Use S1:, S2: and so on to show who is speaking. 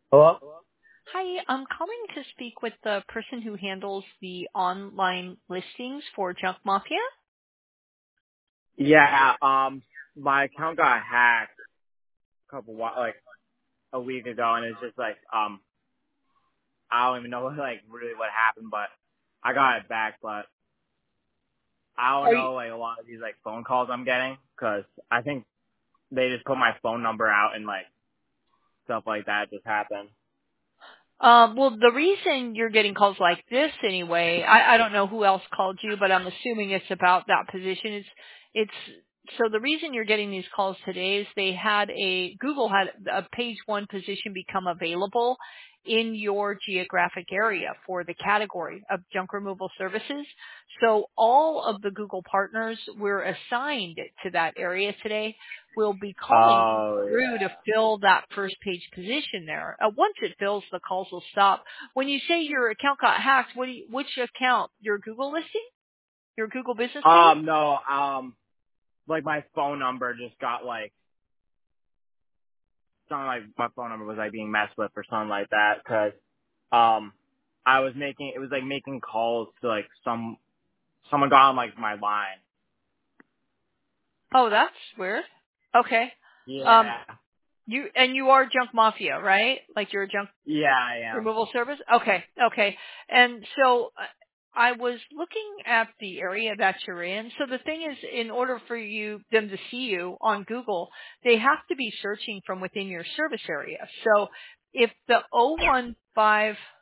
S1: Hello?
S2: Hi, I'm calling to speak with the person who handles the online listings for Junk Mafia.
S1: Yeah, my account got hacked like a week ago, and it's just like, I don't even know like really what happened, but I got it back, but I don't
S2: Are you,
S1: know like a lot of these like phone calls I'm getting, cause I think they just put my phone number out and like stuff like that just happened.
S2: well, the reason you're getting calls like this anyway, I don't know who else called you, but I'm assuming it's about that position. It's so the reason you're getting these calls today is Google had a page one position become available in your geographic area for the category of junk removal services. So all of the Google partners we're assigned to that area today will be calling you
S1: Oh
S2: through to
S1: yeah.
S2: fill that first page position there. Once it fills, the calls will stop. When you say your account got hacked, which account? Your Google listing? Your Google business page?
S1: No, like my phone number just got like something like my phone number was like being messed with or something like that, cause I was making it was like making calls to like someone got on like my line.
S2: Oh, that's weird. Okay. Um,
S1: Yeah.
S2: you are Junk Mafia, right? Like you're a junk
S1: Yeah, I am.
S2: removal service? Okay, okay. And so I was looking at the area that you're in. So the thing is, in order for them to see you on Google, they have to be searching from within your service area. So if the 015